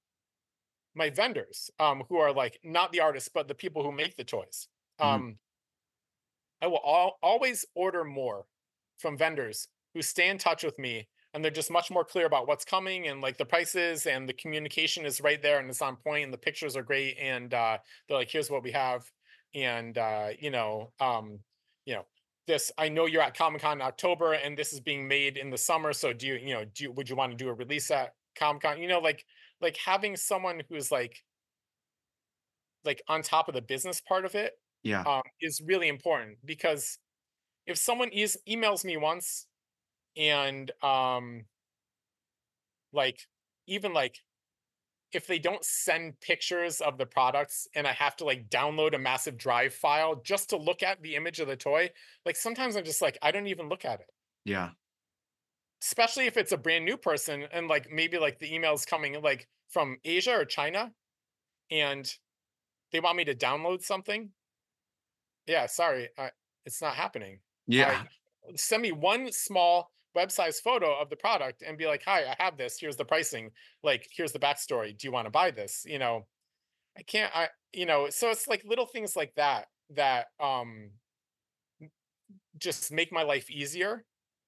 my vendors, um, who are like not the artists but the people who make the toys. Mhm. Um, I will al- always order more from vendors who stay in touch with me, and they're just much more clear about what's coming and like the prices, and the communication is right there and it's on point and the pictures are great, and uh, they're like, here's what we have. And uh, you know, um, you know, this, I know you're at Comic Con in October and this is being made in the summer. So do you, you know, do you, would you want to do a release at Comic Con? You know, like like having someone who's like like on top of the business part of it, Yeah. um, is really important, because if someone is emails me once and um like even like if they don't send pictures of the products and I have to like download a massive drive file just to look at the image of the toy, like sometimes I'm just like, I don't even look at it. Yeah. Especially if it's a brand new person and like maybe like the email's coming like from Asia or China, and they want me to download something. Yeah, sorry, I, it's not happening. I Yeah. Send me one small web-sized photo of the product and be like, "Hi, I have this. Here's the pricing. Like, here's the backstory. Do you want to buy this?" You know, I can't. I you know, so it's like little things like that that um just make my life easier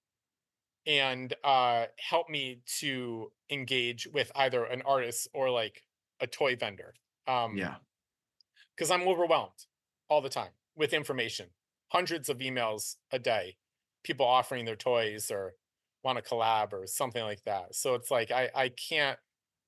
and uh help me to engage with either an artist or like a toy vendor. Um, Yeah. because I'm overwhelmed all the time with information, hundreds of emails a day, people offering their toys or want to collab or something like that. So it's like I I can't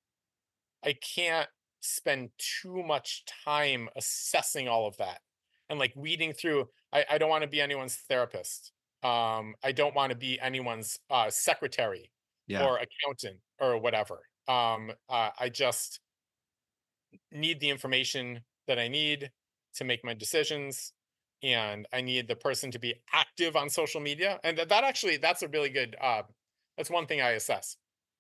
I can't spend too much time assessing all of that and like weeding through I, I don't want to be anyone's therapist. Um, I don't want to be anyone's uh, secretary Yeah. or accountant or whatever. Um, uh, I just need the information that I need to make my decisions. And I need the person to be active on social media. And that, that actually, that's a really good, uh, that's one thing I assess.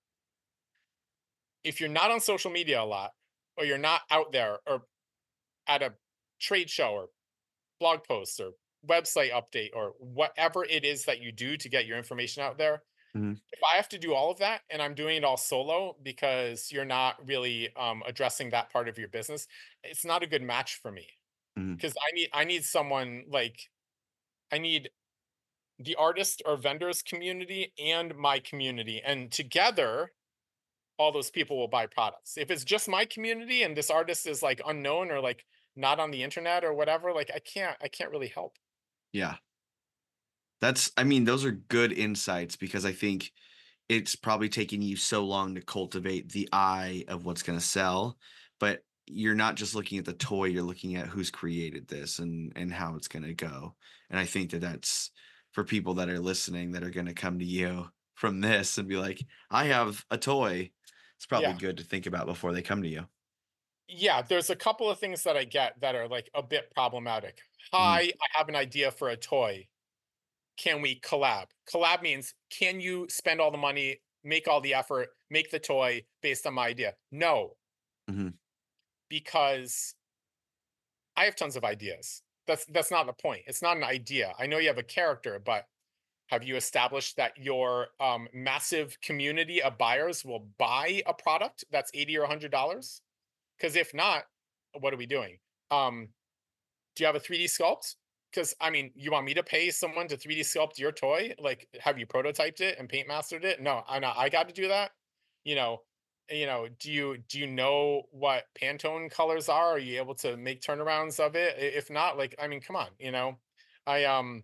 If you're not on social media a lot, or you're not out there or at a trade show or blog post or website update or whatever it is that you do to get your information out there, Mhm. if I have to do all of that and I'm doing it all solo because you're not really um, addressing that part of your business, it's not a good match for me. Mhm. Because I need I need someone like I need the artist or vendors community and my community, and together all those people will buy products. If it's just my community and this artist is like unknown or like not on the internet or whatever, like I can't I can't really help. Yeah. That's, I mean, those are good insights because I think it's probably taking you so long to cultivate the eye of what's going to sell, but you're not just looking at the toy, you're looking at who's created this and and how it's going to go. And I think that that's for people that are listening that are going to come to you from this and be like, I have a toy. It's probably Yeah. good to think about before they come to you. Yeah, there's a couple of things that I get that are like a bit problematic. Hi, I have an idea for a toy. Can we collab? Collab means, can you spend all the money, make all the effort, make the toy based on my idea? No, Mhm. because I have tons of ideas. That's that's not the point. It's not an idea. I know you have a character, but have you established that your um, massive community of buyers will buy a product that's eighty or one hundred dollars? Because if not, what are we doing? Um, do you have a three D sculpt? Because I mean, you want me to pay someone to three D sculpt your toy? Like, have you prototyped it and paint mastered it? No, I know I got to do that. You know, you know. Do you do you know what Pantone colors are? Are you able to make turnarounds of it? I- If not, like, I mean, come on. You know, I um,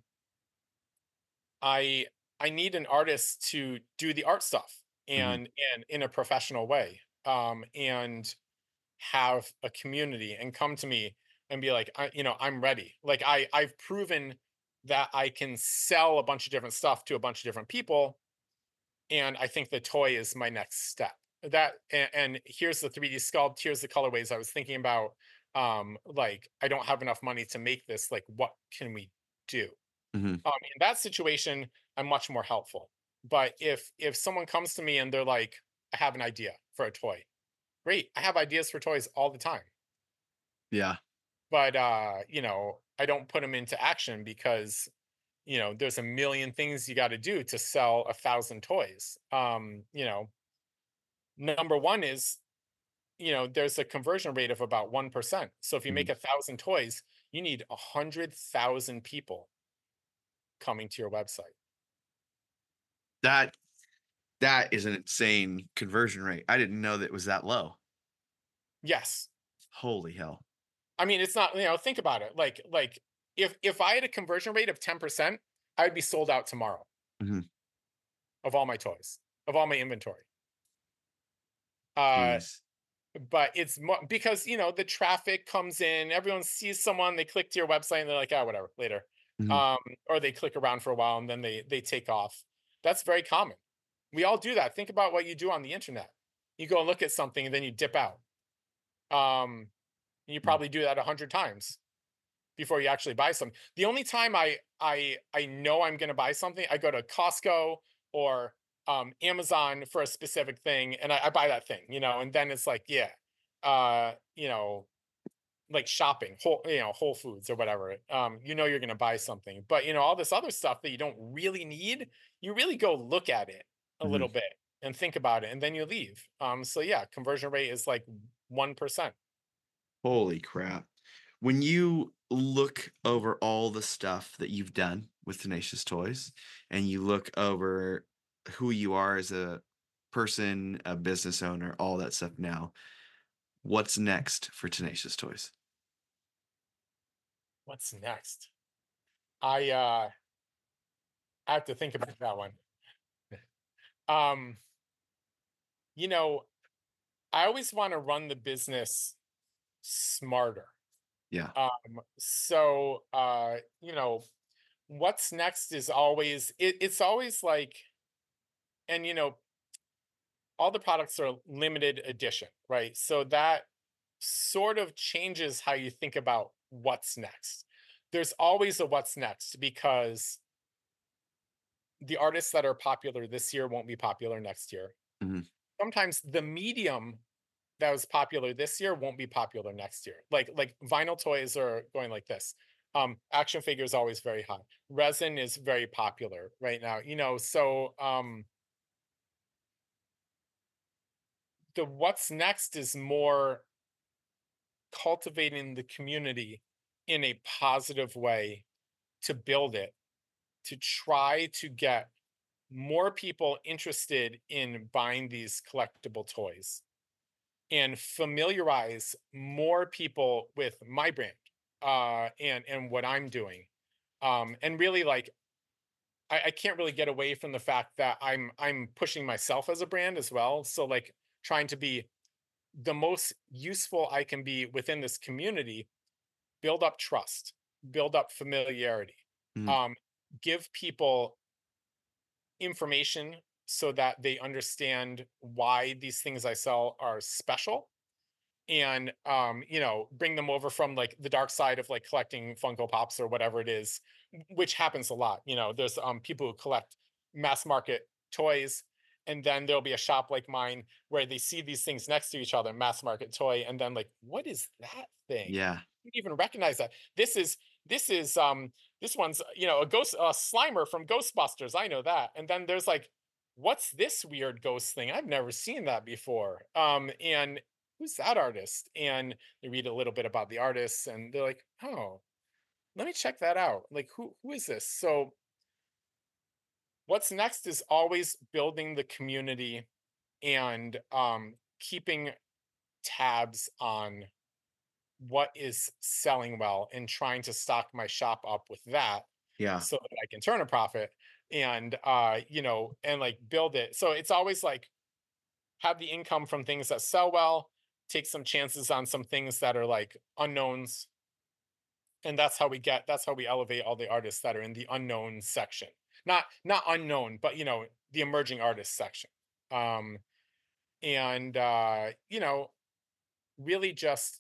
I I need an artist to do the art stuff Mhm. and and in a professional way. Um, and have a community and come to me and be like, I, you know, I'm ready. Like I, I've proven that I can sell a bunch of different stuff to a bunch of different people, and I think the toy is my next step. That and, and here's the three D sculpt. Here's the colorways I was thinking about. Um, like I don't have enough money to make this. Like, what can we do? Mhm. Um, in that situation, I'm much more helpful. But if if someone comes to me and they're like, I have an idea for a toy, great. I have ideas for toys all the time. Yeah. But uh, you know, I don't put them into action because, you know, there's a million things you got to do to sell a thousand toys. Um, you know, number one is, you know, there's a conversion rate of about one percent. So if you make Mhm. a thousand toys, you need a hundred thousand people coming to your website. That that is an insane conversion rate. I didn't know that it was that low. Yes. Holy hell. I mean, it's not, you know, think about it. Like, like if if I had a conversion rate of ten percent, I'd be sold out tomorrow Mhm. of all my toys, of all my inventory. Uh, Jeez. but it's mo- because, you know, the traffic comes in, everyone sees someone, they click to your website and they're like, ah, whatever, later. Mhm. Um, or they click around for a while and then they they take off. That's very common. We all do that. Think about what you do on the internet. You go and look at something and then you dip out. Um, you Mm. probably do that a hundred times before you actually buy something. The only time I I I know I'm going to buy something, I go to Costco or um, Amazon for a specific thing, and I, I buy that thing, you know. And then it's like, yeah, uh, you know, like shopping, whole, you know, Whole Foods or whatever. Um, you know, you're going to buy something, but you know, all this other stuff that you don't really need, you really go look at it a Mhm. little bit and think about it, and then you leave. Um, so yeah, conversion rate is like one percent. Holy crap. When you look over all the stuff that you've done with Tenacious Toys and you look over who you are as a person, a business owner, all that stuff now, what's next for Tenacious Toys? What's next? I uh I have to think about that one. Um, you know, I always want to run the business smarter. Yeah. Um, so, uh, you know, what's next is always, it, it's always like, and, you know, all the products are limited edition, right? So that sort of changes how you think about what's next. There's always a what's next because the artists that are popular this year won't be popular next year. Hmm. Sometimes the medium that was popular this year won't be popular next year. Like like vinyl toys are going like this. Um, action figures always very high. Resin is very popular right now. You know, so um, the what's next is more cultivating the community in a positive way to build it, to try to get more people interested in buying these collectible toys and familiarize more people with my brand uh and and what I'm doing. Um and really like I, I can't really get away from the fact that i'm i'm pushing myself as a brand as well, so like trying to be the most useful I can be within this community, build up trust, build up familiarity, Mm. um give people information so that they understand why these things I sell are special, and um you know, bring them over from like the dark side of like collecting Funko Pops or whatever it is, which happens a lot. You know, there's um people who collect mass market toys, and then there'll be a shop like mine where they see these things next to each other, mass market toy, and then like, what is that thing? Yeah. You don't even recognize that. This is this is um this one's, you know, a ghost, a Slimer from Ghostbusters, I know that. And then there's like, what's this weird ghost thing? I've never seen that before. Um and who's that artist? And they read a little bit about the artists and they're like, oh, let me check that out. Like, who who is this? So what's next is always building the community and um keeping tabs on what is selling well and trying to stock my shop up with that Yeah. so that I can turn a profit and uh you know, and like build it. So it's always like have the income from things that sell well, take some chances on some things that are like unknowns, and that's how we get that's how we elevate all the artists that are in the unknown section. Not not unknown, but you know, the emerging artist section. Um and uh you know, really just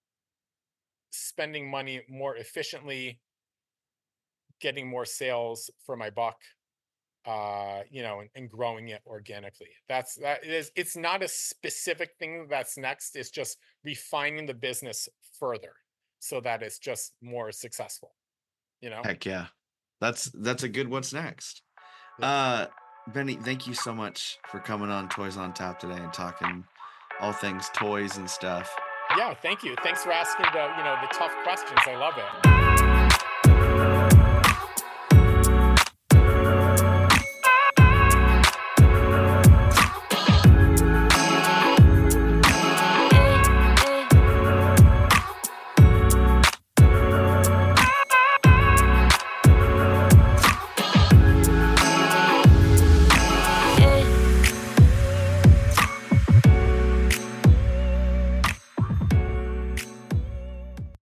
spending money more efficiently, getting more sales for my buck, uh you know, and, and growing it organically. That's that is It's not a specific thing that's next, it's just refining the business further so that it's just more successful, you know. Heck yeah. That's that's a good what's next. Yeah. Uh Benny, thank you so much for coming on Toys on Tap today and talking all things toys and stuff. Yeah, thank you. Thanks for asking the, you know, the tough questions. I love it.